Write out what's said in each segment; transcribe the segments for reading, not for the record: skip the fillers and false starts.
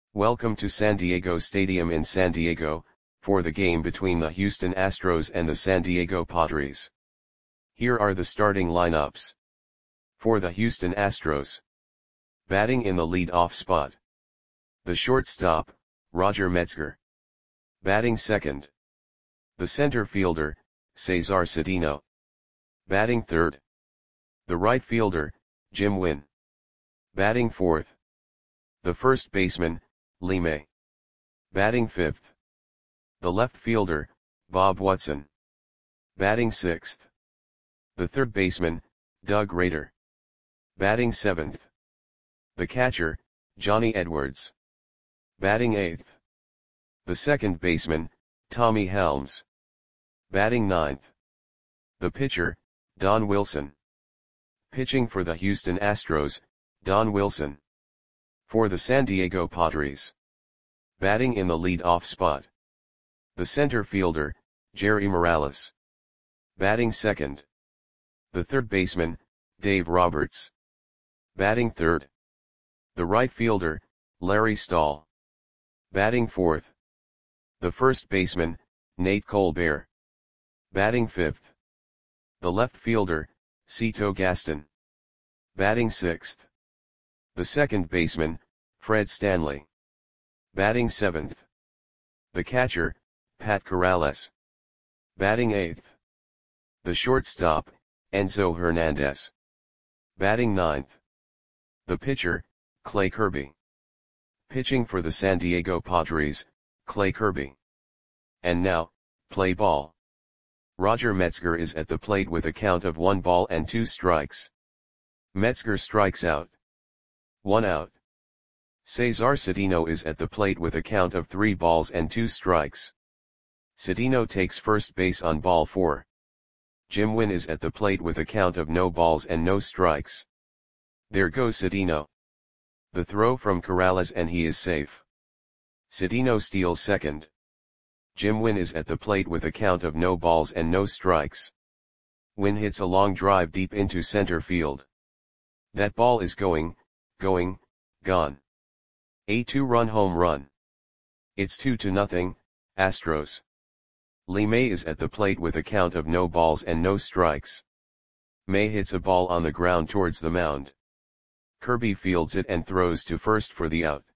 Welcome to San Diego Stadium in San Diego, for the game between the Houston Astros and the San Diego Padres. Here are the starting lineups. For the Houston Astros. Batting in the lead-off spot. The shortstop, Roger Metzger. Batting second. The center fielder, Cesar Cedeno. Batting third. The right fielder, Jim Wynn. Batting fourth. The first baseman, Lee May. Batting fifth. The left fielder, Bob Watson. Batting sixth. The third baseman, Doug Rader. Batting seventh. The catcher, Johnny Edwards. Batting eighth. The second baseman, Tommy Helms. Batting ninth. The pitcher, Don Wilson. Pitching for the Houston Astros, Don Wilson. For the San Diego Padres. Batting in the lead-off spot. The center fielder, Jerry Morales. Batting second. The third baseman, Dave Roberts. Batting third. The right fielder, Larry Stahl. Batting fourth. The first baseman, Nate Colbert. Batting fifth. The left fielder, Cito Gaston. Batting sixth. The second baseman, Fred Stanley. Batting seventh. The catcher, Pat Corrales. Batting eighth. The shortstop, Enzo Hernandez. Batting ninth. The pitcher, Clay Kirby. Pitching for the San Diego Padres, Clay Kirby. And now, play ball. Roger Metzger is at the plate with a count of 1 ball and 2 strikes. Metzger strikes out. 1 out. Cesar Cedeno is at the plate with a count of 3 balls and 2 strikes. Cedeno takes first base on ball 4. Jim Wynn is at the plate with a count of no balls and no strikes. There goes Cedeno. The throw from Corrales and he is safe. Cedeno steals second. Jim Wynn is at the plate with a count of no balls and no strikes. Wynn hits a long drive deep into center field. That ball is gone. A 2-run home run. It's 2-0, Astros. Lee May is at the plate with a count of no balls and no strikes. May hits a ball on the ground towards the mound. Kirby fields it and throws to first for the out.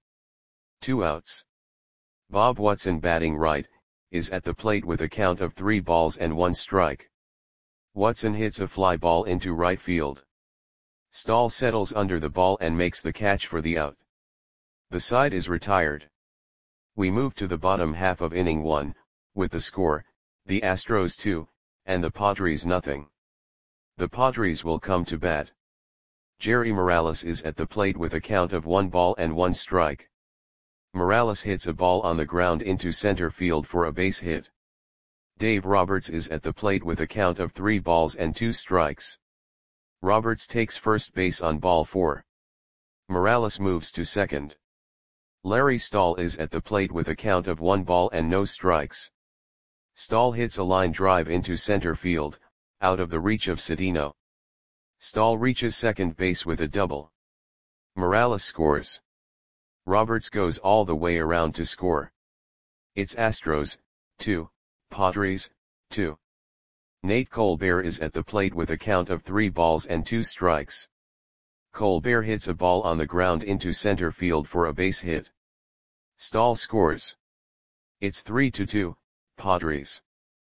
2 outs. Bob Watson, batting right, is at the plate with a count of 3 balls and 1 strike. Watson hits a fly ball into right field. Stahl settles under the ball and makes the catch for the out. The side is retired. We move to the bottom half of inning 1, with the score, the Astros 2, and the Padres nothing. The Padres will come to bat. Jerry Morales is at the plate with a count of 1 ball and 1 strike. Morales hits a ball on the ground into center field for a base hit. Dave Roberts is at the plate with a count of 3 balls and 2 strikes. Roberts takes first base on ball 4. Morales moves to second. Larry Stahl is at the plate with a count of 1 ball and no strikes. Stahl hits a line drive into center field, out of the reach of Cedeno. Stahl reaches second base with a double. Morales scores. Roberts goes all the way around to score. It's Astros, 2, Padres, 2. Nate Colbert is at the plate with a count of 3 balls and 2 strikes. Colbert hits a ball on the ground into center field for a base hit. Stahl scores. It's 3-2, Padres.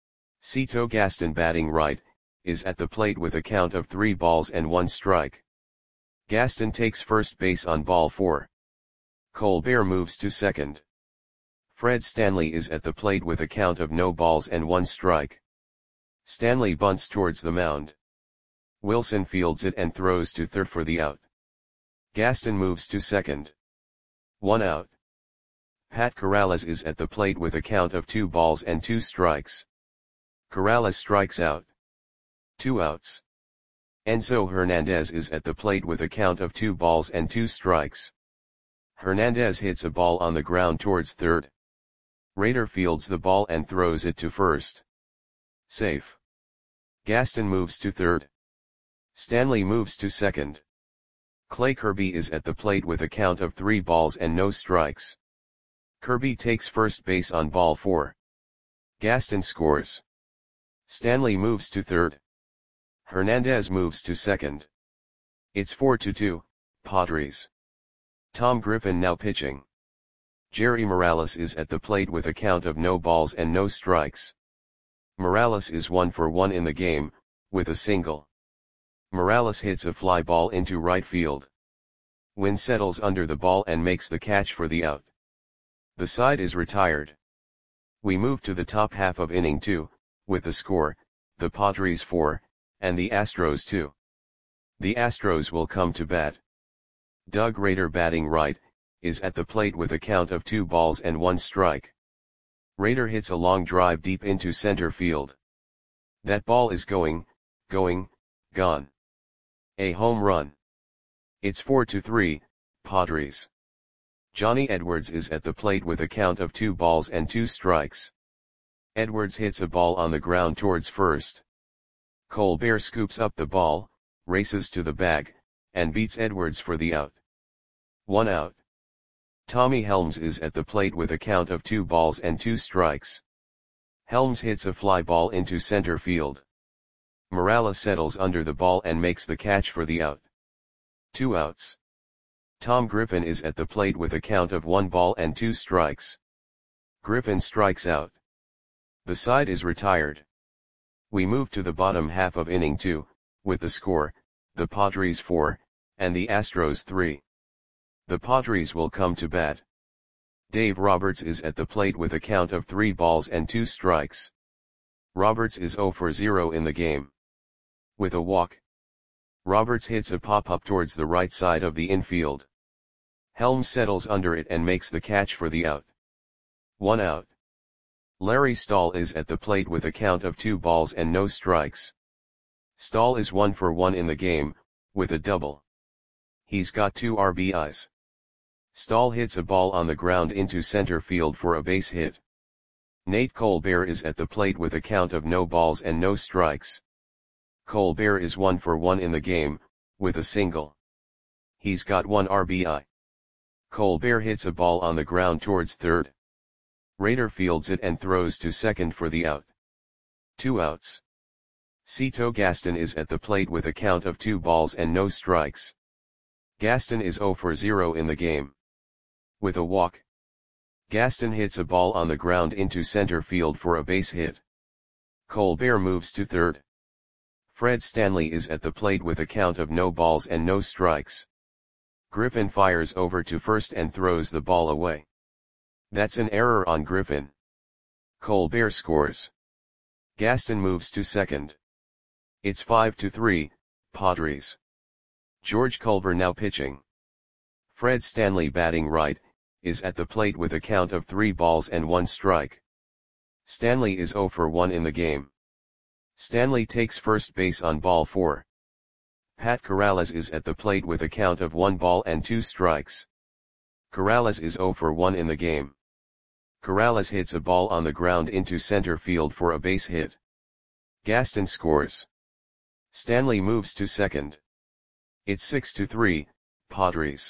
Cito Gaston, batting right, is at the plate with a count of 3 balls and 1 strike. Gaston takes first base on ball 4. Colbert moves to second. Fred Stanley is at the plate with a count of no balls and 1 strike. Stanley bunts towards the mound. Wilson fields it and throws to third for the out. Gaston moves to second. 1 out. Pat Corrales is at the plate with a count of 2 balls and 2 strikes. Corrales strikes out. 2 outs. Enzo Hernandez is at the plate with a count of 2 balls and 2 strikes. Hernandez hits a ball on the ground towards third. Rader fields the ball and throws it to first. Safe. Gaston moves to third. Stanley moves to second. Clay Kirby is at the plate with a count of 3 balls and no strikes. Kirby takes first base on ball 4. Gaston scores. Stanley moves to third. Hernandez moves to second. It's 4-2, Padres. Tom Griffin now pitching. Jerry Morales is at the plate with a count of no balls and no strikes. Morales is 1 for 1 in the game, with a single. Morales hits a fly ball into right field. Wynn settles under the ball and makes the catch for the out. The side is retired. We move to the top half of inning 2, with the score, the Padres 4, and the Astros 2. The Astros will come to bat. Doug Rader, batting right, is at the plate with a count of 2 balls and 1 strike. Rader hits a long drive deep into center field. That ball is gone. A home run. It's 4-3, Padres. Johnny Edwards is at the plate with a count of 2 balls and 2 strikes. Edwards hits a ball on the ground towards first. Colbert scoops up the ball, races to the bag, and beats Edwards for the out. 1 out. Tommy Helms is at the plate with a count of 2 balls and 2 strikes. Helms hits a fly ball into center field. Morales settles under the ball and makes the catch for the out. 2 outs. Tom Griffin is at the plate with a count of 1 ball and 2 strikes. Griffin strikes out. The side is retired. We move to the bottom half of inning 2, with the score, the Padres 4, and the Astros 3. The Padres will come to bat. Dave Roberts is at the plate with a count of 3 balls and 2 strikes. Roberts is 0 for 0 in the game. With a walk. Roberts hits a pop-up towards the right side of the infield. Helms settles under it and makes the catch for the out. 1 out. Larry Stahl is at the plate with a count of 2 balls and no strikes. Stahl is 1 for 1 in the game, with a double. He's got 2 RBIs. Stahl hits a ball on the ground into center field for a base hit. Nate Colbert is at the plate with a count of no balls and no strikes. Colbert is 1 for 1 in the game, with a single. He's got 1 RBI. Colbert hits a ball on the ground towards third. Rader fields it and throws to second for the out. 2 outs. Cito Gaston is at the plate with a count of 2 balls and no strikes. Gaston is 0 for 0 in the game. With a walk. Gaston hits a ball on the ground into center field for a base hit. Colbert moves to third. Fred Stanley is at the plate with a count of no balls and no strikes. Griffin fires over to first and throws the ball away. That's an error on Griffin. Colbert scores. Gaston moves to second. It's 5-3, Padres. George Culver now pitching. Fred Stanley, batting right, is at the plate with a count of 3 balls and 1 strike. Stanley is 0 for 1 in the game. Stanley takes first base on ball 4. Pat Corrales is at the plate with a count of 1 ball and 2 strikes. Corrales is 0 for 1 in the game. Corrales hits a ball on the ground into center field for a base hit. Gaston scores. Stanley moves to second. It's 6-3, Padres.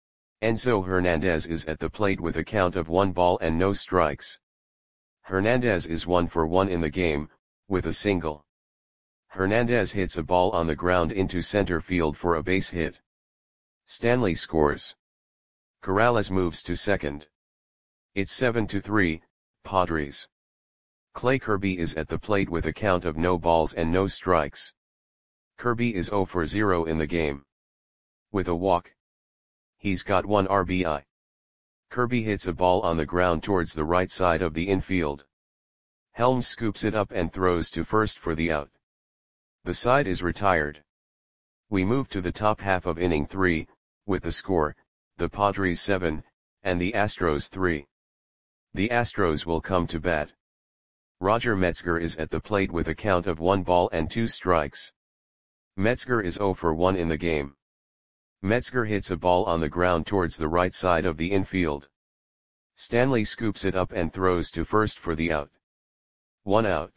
Enzo Hernandez is at the plate with a count of 1 ball and no strikes. Hernandez is 1 for 1 in the game, with a single. Hernandez hits a ball on the ground into center field for a base hit. Stanley scores. Corrales moves to second. It's 7-3, Padres. Clay Kirby is at the plate with a count of no balls and no strikes. Kirby is 0 for 0 in the game. With a walk. He's got 1 RBI. Kirby hits a ball on the ground towards the right side of the infield. Helms scoops it up and throws to first for the out. The side is retired. We move to the top half of inning 3, with the score, the Padres 7, and the Astros 3. The Astros will come to bat. Roger Metzger is at the plate with a count of 1 ball and 2 strikes. Metzger is 0 for 1 in the game. Metzger hits a ball on the ground towards the right side of the infield. Stanley scoops it up and throws to first for the out. 1 out.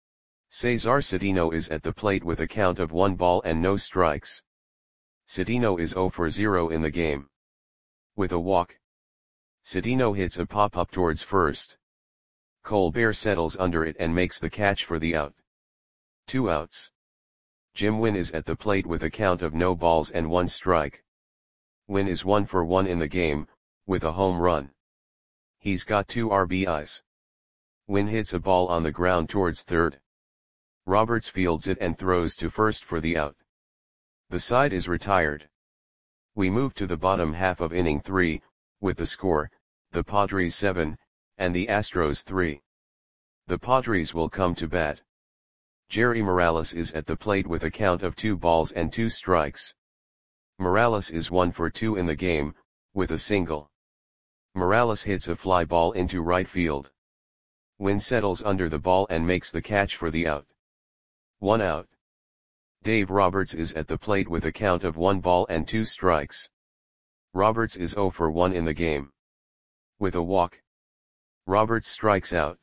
Cesar Cedeno is at the plate with a count of 1 ball and no strikes. Cedeno is 0 for 0 in the game. With a walk. Cedeno hits a pop-up towards first. Colbert settles under it and makes the catch for the out. 2 outs. Jim Wynn is at the plate with a count of no balls and 1 strike. Wynn is 1 for 1 in the game, with a home run. He's got 2 RBIs. Wynn hits a ball on the ground towards third. Roberts fields it and throws to first for the out. The side is retired. We move to the bottom half of inning 3, with the score, the Padres 7, and the Astros 3. The Padres will come to bat. Jerry Morales is at the plate with a count of 2 balls and 2 strikes. Morales is 1 for 2 in the game, with a single. Morales hits a fly ball into right field. Wynn settles under the ball and makes the catch for the out. 1 out. Dave Roberts is at the plate with a count of 1 ball and 2 strikes. Roberts is 0 for 1 in the game. With a walk, Roberts strikes out.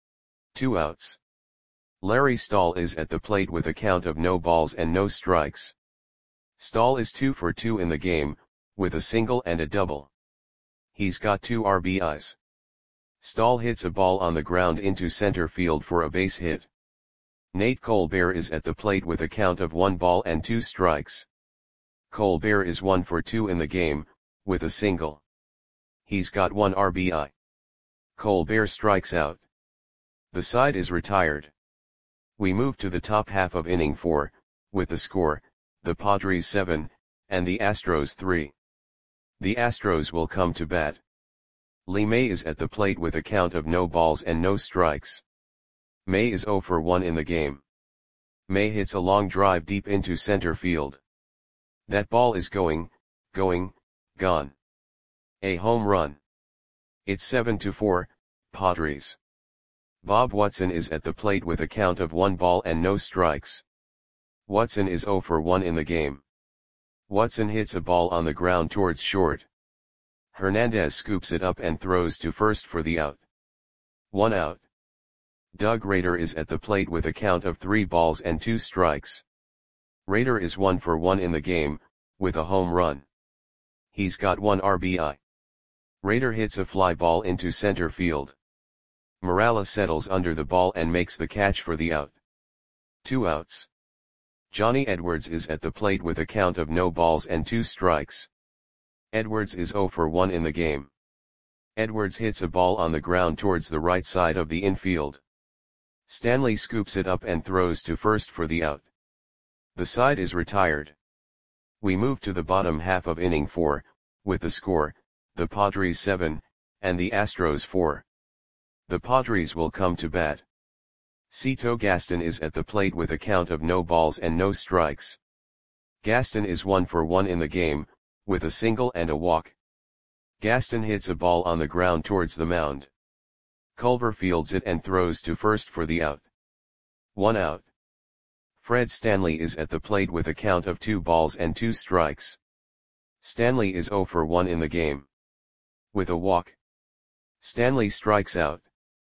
2 outs. Larry Stahl is at the plate with a count of no balls and no strikes. Stahl is 2 for 2 in the game, with a single and a double. He's got 2 RBIs. Stahl hits a ball on the ground into center field for a base hit. Nate Colbert is at the plate with a count of 1 ball and 2 strikes. Colbert is 1 for 2 in the game, with a single. He's got 1 RBI. Colbert strikes out. The side is retired. We move to the top half of inning 4, with the score, the Padres 7, and the Astros 3. The Astros will come to bat. Lee May is at the plate with a count of no balls and no strikes. May is 0 for 1 in the game. May hits a long drive deep into center field. That ball is going, gone. A home run. It's 7-4, Padres. Bob Watson is at the plate with a count of 1 ball and no strikes. Watson is 0 for 1 in the game. Watson hits a ball on the ground towards short. Hernandez scoops it up and throws to first for the out. 1 out. Doug Rader is at the plate with a count of 3 balls and 2 strikes. Rader is 1 for 1 in the game, with a home run. He's got 1 RBI. Rader hits a fly ball into center field. Morales settles under the ball and makes the catch for the out. 2 outs. Johnny Edwards is at the plate with a count of no balls and 2 strikes. Edwards is 0 for 1 in the game. Edwards hits a ball on the ground towards the right side of the infield. Stanley scoops it up and throws to first for the out. The side is retired. We move to the bottom half of inning 4, with the score, the Padres 7, and the Astros 4. The Padres will come to bat. Cito Gaston is at the plate with a count of no balls and no strikes. Gaston is 1 for 1 in the game, with a single and a walk. Gaston hits a ball on the ground towards the mound. Culver fields it and throws to first for the out. 1 out. Fred Stanley is at the plate with a count of 2 balls and 2 strikes. Stanley is 0 for 1 in the game. With a walk, Stanley strikes out.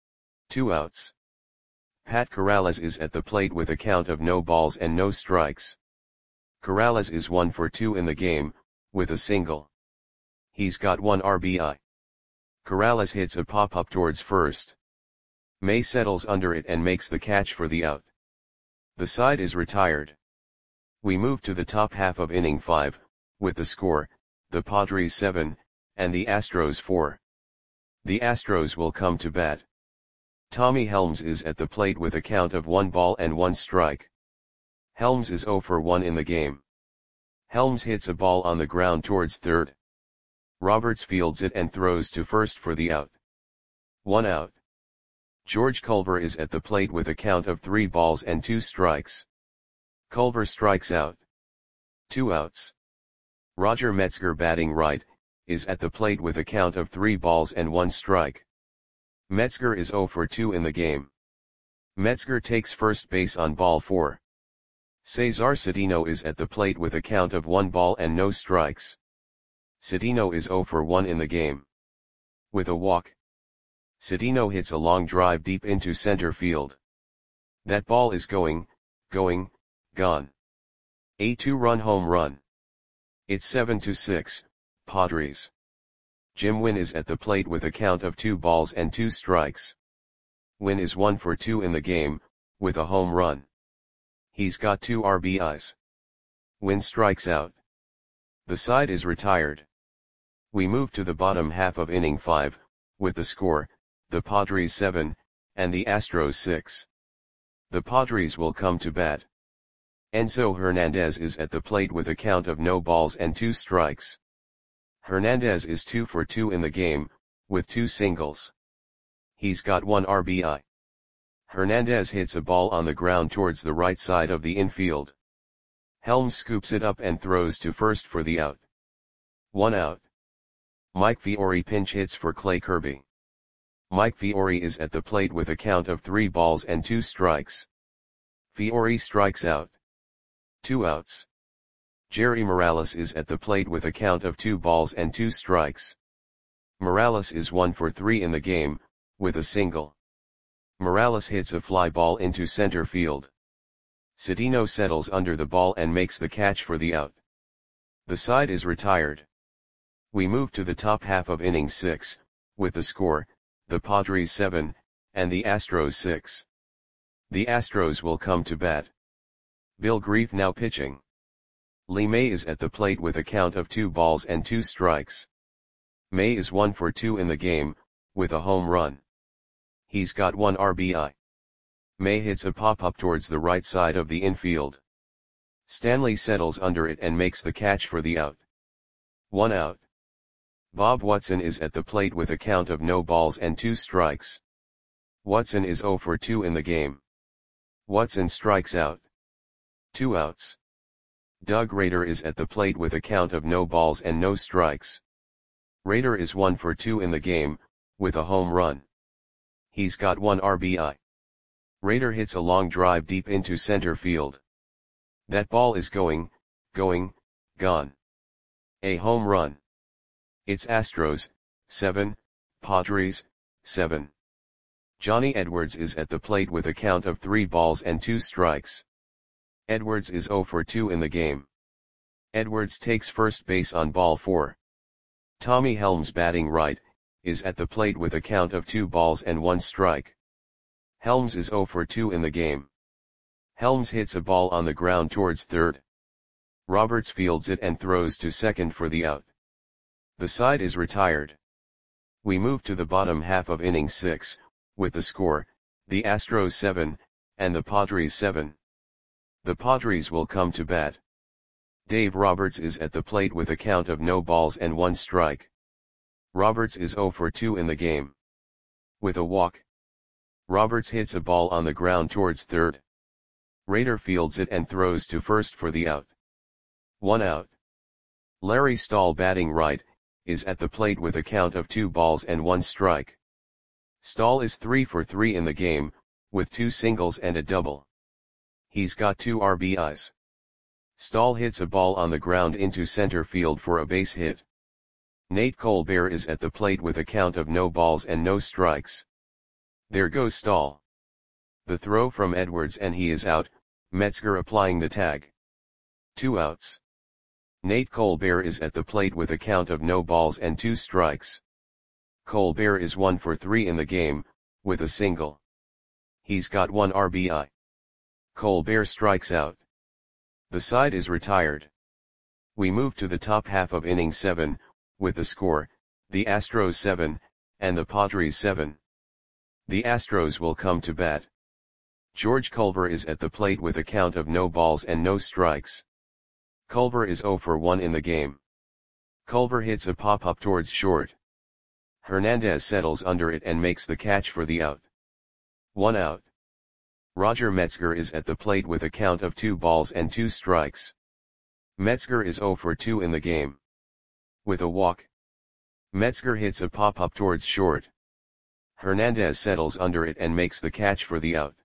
2 outs. Pat Corrales is at the plate with a count of no balls and no strikes. Corrales is 1 for 2 in the game, with a single. He's got 1 RBI. Corrales hits a pop-up towards first. May settles under it and makes the catch for the out. The side is retired. We move to the top half of inning 5, with the score, the Padres 7, and the Astros 4. The Astros will come to bat. Tommy Helms is at the plate with a count of 1 ball and 1 strike. Helms is 0 for 1 in the game. Helms hits a ball on the ground towards third. Roberts fields it and throws to first for the out. 1 out. George Culver is at the plate with a count of 3 balls and 2 strikes. Culver strikes out. 2 outs. Roger Metzger, batting right, is at the plate with a count of 3 balls and 1 strike. Metzger is 0 for 2 in the game. Metzger takes first base on ball 4. Cesar Cedeno is at the plate with a count of 1 ball and no strikes. Cedeno is 0 for 1 in the game. With a walk, Cedeno hits a long drive deep into center field. That ball is going, gone. A 2-run home run. It's 7-6, Padres. Jim Wynn is at the plate with a count of 2 balls and 2 strikes. Wynn is 1 for 2 in the game, with a home run. He's got 2 RBIs. Wynn strikes out. The side is retired. We move to the bottom half of inning 5, with the score, the Padres 7, and the Astros 6. The Padres will come to bat. Enzo Hernandez is at the plate with a count of no balls and 2 strikes. Hernandez is 2 for 2 in the game, with 2 singles. He's got 1 RBI. Hernandez hits a ball on the ground towards the right side of the infield. Helms scoops it up and throws to first for the out. 1 out. Mike Fiore pinch hits for Clay Kirby. Mike Fiore is at the plate with a count of 3 balls and 2 strikes. Fiore strikes out. 2 outs. Jerry Morales is at the plate with a count of 2 balls and 2 strikes. Morales is 1 for 3 in the game, with a single. Morales hits a fly ball into center field. Cedeno settles under the ball and makes the catch for the out. The side is retired. We move to the top half of inning 6, with the score, the Padres 7, and the Astros 6. The Astros will come to bat. Bill Grief now pitching. Lee May is at the plate with a count of 2 balls and 2 strikes. May is 1 for 2 in the game, with a home run. He's got 1 RBI. May hits a pop-up towards the right side of the infield. Stanley settles under it and makes the catch for the out. 1 out. Bob Watson is at the plate with a count of no balls and 2 strikes. Watson is 0 for 2 in the game. Watson strikes out. 2 outs. Doug Rader is at the plate with a count of no balls and no strikes. Rader is 1 for 2 in the game, with a home run. He's got 1 RBI. Rader hits a long drive deep into center field. That ball is going, gone. A home run. It's Astros, 7, Padres, 7. Johnny Edwards is at the plate with a count of 3 balls and 2 strikes. Edwards is 0 for 2 in the game. Edwards takes first base on ball 4. Tommy Helms batting right, is at the plate with a count of 2 balls and 1 strike. Helms is 0 for 2 in the game. Helms hits a ball on the ground towards third. Roberts fields it and throws to second for the out. The side is retired. We move to the bottom half of inning 6, with the score, the Astros 7, and the Padres 7. The Padres will come to bat. Dave Roberts is at the plate with a count of no balls and 1 strike. Roberts is 0 for 2 in the game. With a walk. Roberts hits a ball on the ground towards third. Rader fields it and throws to first for the out. 1 out. Larry Stahl batting right, is at the plate with a count of 2 balls and 1 strike. Stahl is 3 for 3 in the game, with 2 singles and a double. He's got 2 RBIs. Stahl hits a ball on the ground into center field for a base hit. Nate Colbert is at the plate with a count of no balls and no strikes. There goes Stahl. The throw from Edwards and he is out, Metzger applying the tag. 2 outs. Nate Colbert is at the plate with a count of no balls and 2 strikes. Colbert is 1 for 3 in the game, with a single. He's got 1 RBI. Colbert strikes out. The side is retired. We move to the top half of inning 7, with the score, the Astros 7, and the Padres 7. The Astros will come to bat. George Culver is at the plate with a count of no balls and no strikes. Culver is 0 for 1 in the game. Culver hits a pop-up towards short. Hernandez settles under it and makes the catch for the out. 1 out. Roger Metzger is at the plate with a count of 2 balls and 2 strikes. Metzger is 0 for 2 in the game. With a walk. Metzger hits a pop-up towards short. Hernandez settles under it and makes the catch for the out.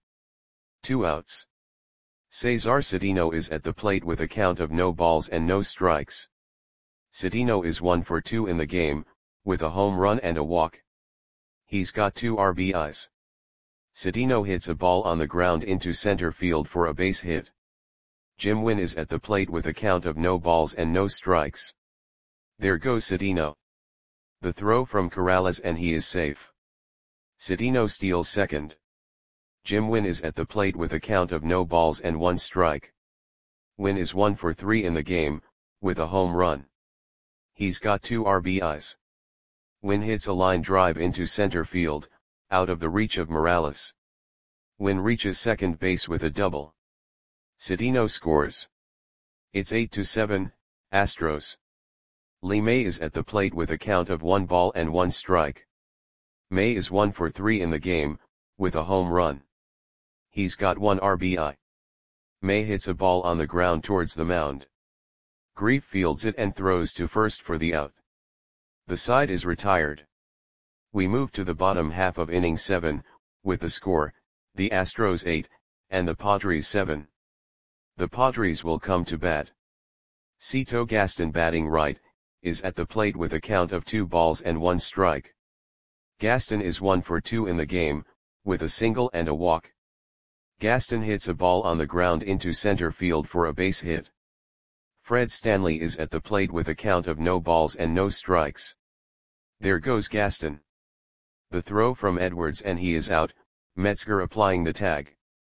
2 outs. Cesar Cedeno is at the plate with a count of no balls and no strikes. Cedeno is 1 for 2 in the game, with a home run and a walk. He's got 2 RBIs. Cedeno hits a ball on the ground into center field for a base hit. Jim Wynn is at the plate with a count of no balls and no strikes. There goes Cedeno. The throw from Corrales and he is safe. Citino steals second. Jim Wynn is at the plate with a count of no balls and 1 strike. Wynn is 1 for 3 in the game, with a home run. He's got 2 RBIs. Wynn hits a line drive into center field, out of the reach of Morales. Wynn reaches second base with a double. Citino scores. It's 8-7, Astros. Lee May is at the plate with a count of 1 ball and 1 strike. May is 1 for 3 in the game, with a home run. He's got 1 RBI. May hits a ball on the ground towards the mound. Grief fields it and throws to first for the out. The side is retired. We move to the bottom half of inning 7, with the score, the Astros 8, and the Padres 7. The Padres will come to bat. Cito Gaston, batting right, is at the plate with a count of 2 balls and 1 strike. Gaston is 1 for 2 in the game, with a single and a walk. Gaston hits a ball on the ground into center field for a base hit. Fred Stanley is at the plate with a count of no balls and no strikes. There goes Gaston. The throw from Edwards and he is out, Metzger applying the tag.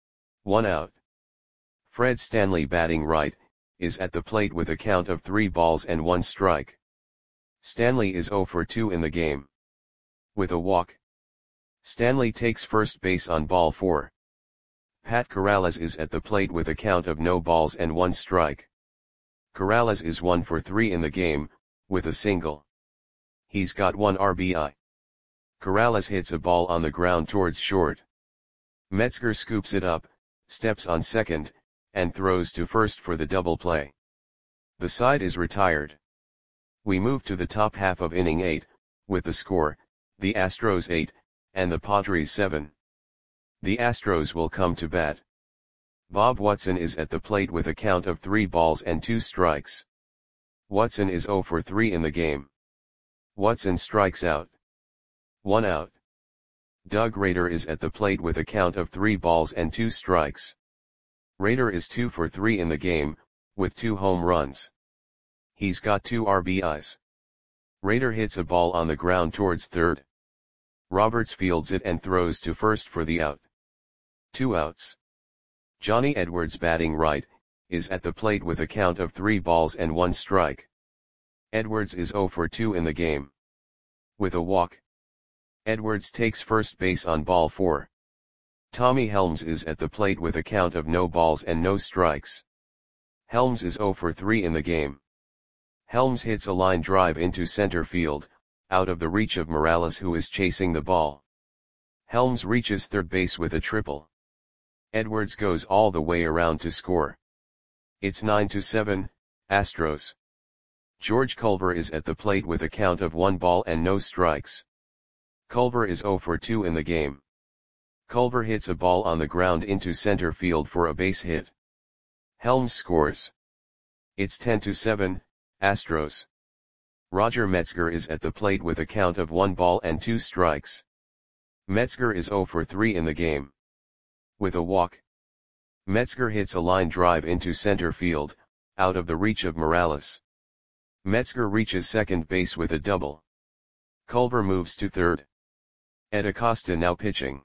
1 out. Fred Stanley, batting right, is at the plate with a count of 3 balls and 1 strike. Stanley is 0 for 2 in the game. With a walk. Stanley takes first base on ball 4. Pat Corrales is at the plate with a count of no balls and 1 strike. Corrales is 1 for 3 in the game, with a single. He's got 1 RBI. Corrales hits a ball on the ground towards short. Metzger scoops it up, steps on second, and throws to first for the double play. The side is retired. We move to the top half of inning 8, with the score, the Astros 8, and the Padres 7. The Astros will come to bat. Bob Watson is at the plate with a count of 3 balls and 2 strikes. Watson is 0 for 3 in the game. Watson strikes out. 1 out. Doug Rader is at the plate with a count of 3 balls and 2 strikes. Rader is 2 for 3 in the game, with 2 home runs. He's got 2 RBIs. Rader hits a ball on the ground towards third. Roberts fields it and throws to first for the out. 2 outs. Johnny Edwards, batting right, is at the plate with a count of 3 balls and 1 strike. Edwards is 0 for 2 in the game. With a walk. Edwards takes first base on ball 4. Tommy Helms is at the plate with a count of no balls and no strikes. Helms is 0 for 3 in the game. Helms hits a line drive into center field, out of the reach of Morales, who is chasing the ball. Helms reaches third base with a triple. Edwards goes all the way around to score. It's 9-7, Astros. George Culver is at the plate with a count of 1 ball and no strikes. Culver is 0 for 2 in the game. Culver hits a ball on the ground into center field for a base hit. Helms scores. It's 10-7, Astros. Roger Metzger is at the plate with a count of 1 ball and 2 strikes. Metzger is 0 for 3 in the game. With a walk. Metzger hits a line drive into center field, out of the reach of Morales. Metzger reaches second base with a double. Culver moves to third. Ed Acosta now pitching.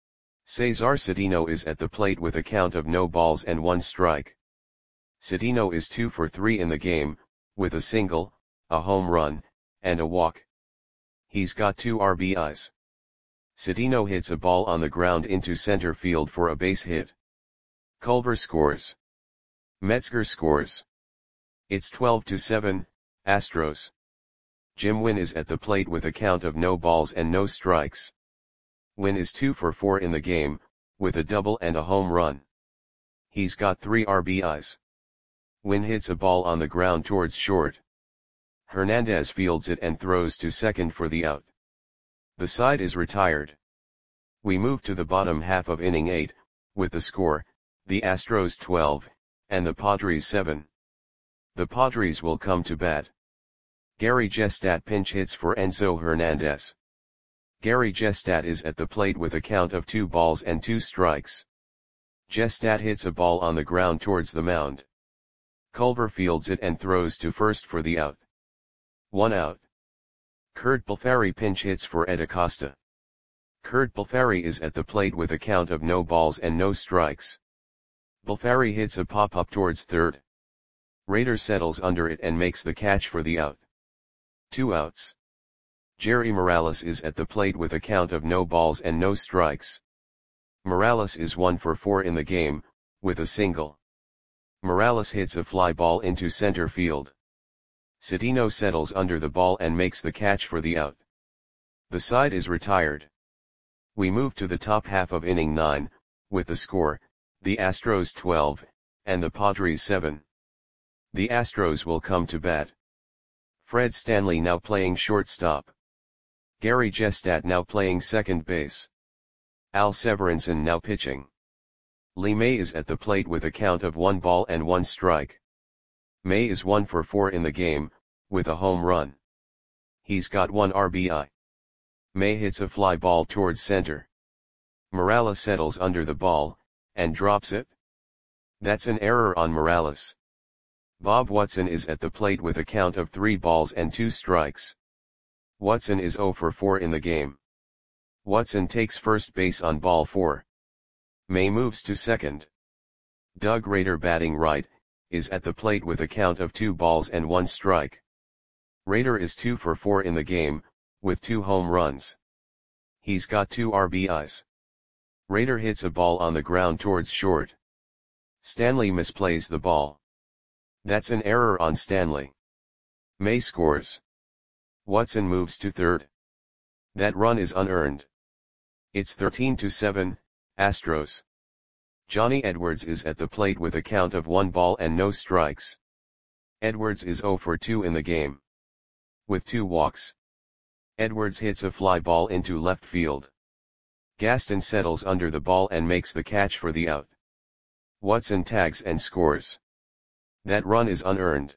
Cesar Citino is at the plate with a count of no balls and 1 strike. Citino is 2 for 3 in the game, with a single, a home run, and a walk. He's got 2 RBIs. Citino hits a ball on the ground into center field for a base hit. Culver scores. Metzger scores. It's 12-7, Astros. Jim Wynn is at the plate with a count of no balls and no strikes. Wynn is 2 for 4 in the game, with a double and a home run. He's got 3 RBIs. Wynn hits a ball on the ground towards short. Hernandez fields it and throws to second for the out. The side is retired. We move to the bottom half of inning 8, with the score, the Astros 12, and the Padres 7. The Padres will come to bat. Gary Gestat pinch hits for Enzo Hernandez. Gary Gestat is at the plate with a count of 2 balls and 2 strikes. Gestat hits a ball on the ground towards the mound. Culver fields it and throws to first for the out. 1 out. Curt Balfari pinch hits for Ed Acosta. Curt Balfari is at the plate with a count of no balls and no strikes. Balfari hits a pop-up towards third. Rader settles under it and makes the catch for the out. 2 outs. Jerry Morales is at the plate with a count of no balls and no strikes. Morales is 1 for 4 in the game, with a single. Morales hits a fly ball into center field. Sedino settles under the ball and makes the catch for the out. The side is retired. We move to the top half of inning 9, with the score, the Astros 12, and the Padres 7. The Astros will come to bat. Fred Stanley now playing shortstop. Gary Gestat now playing second base. Al Severinsen now pitching. Lee May is at the plate with a count of 1 ball and 1 strike. May is 1 for 4 in the game, with a home run. He's got 1 RBI. May hits a fly ball towards center. Morales settles under the ball, and drops it. That's an error on Morales. Bob Watson is at the plate with a count of 3 balls and 2 strikes. Watson is 0 for 4 in the game. Watson takes first base on ball 4. May moves to second. Doug Rader batting right, is at the plate with a count of 2 balls and 1 strike. Rader is 2 for 4 in the game, with 2 home runs. He's got 2 RBIs. Rader hits a ball on the ground towards short. Stanley misplays the ball. That's an error on Stanley. May scores. Watson moves to third. That run is unearned. It's 13-7, Astros. Johnny Edwards is at the plate with a count of 1 ball and no strikes. Edwards is 0 for 2 in the game. With 2 walks. Edwards hits a fly ball into left field. Gaston settles under the ball and makes the catch for the out. Watson tags and scores. That run is unearned.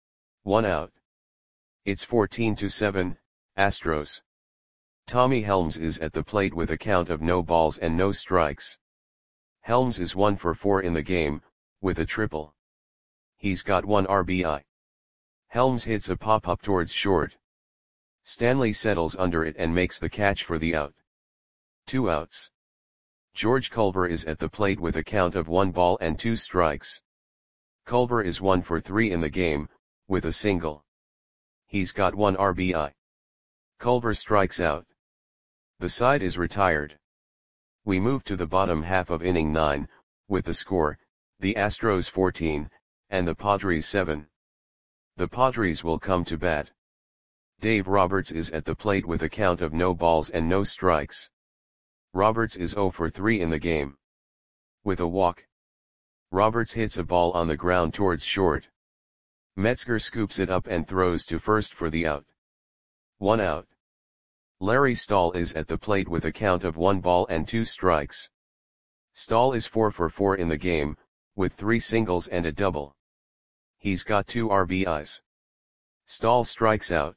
1 out. It's 14-7, Astros. Tommy Helms is at the plate with a count of no balls and no strikes. Helms is 1 for 4 in the game, with a triple. He's got 1 RBI. Helms hits a pop-up towards short. Stanley settles under it and makes the catch for the out. 2 outs. George Culver is at the plate with a count of 1 ball and 2 strikes. Culver is 1 for 3 in the game, with a single. He's got 1 RBI. Culver strikes out. The side is retired. We move to the bottom half of inning 9, with the score, the Astros 14, and the Padres 7. The Padres will come to bat. Dave Roberts is at the plate with a count of no balls and no strikes. Roberts is 0 for 3 in the game. With a walk. Roberts hits a ball on the ground towards short. Metzger scoops it up and throws to first for the out. 1 out. Larry Stahl is at the plate with a count of 1 ball and 2 strikes. Stahl is 4 for 4 in the game, with 3 singles and a double. He's got 2 RBIs. Stahl strikes out.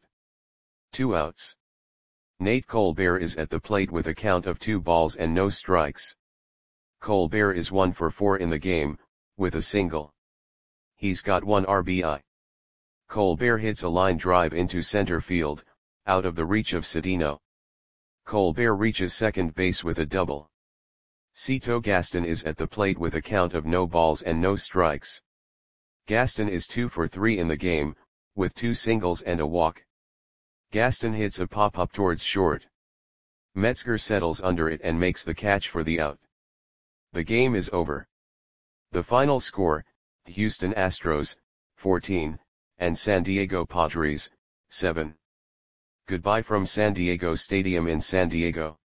2 outs. Nate Colbert is at the plate with a count of 2 balls and no strikes. Colbert is 1 for 4 in the game, with a single. He's got 1 RBI. Colbert hits a line drive into center field, out of the reach of Sedino. Colbert reaches second base with a double. Cito Gaston is at the plate with a count of no balls and no strikes. Gaston is 2 for 3 in the game, with 2 singles and a walk. Gaston hits a pop-up towards short. Metzger settles under it and makes the catch for the out. The game is over. The final score, Houston Astros, 14, and San Diego Padres, 7. Goodbye from San Diego Stadium in San Diego.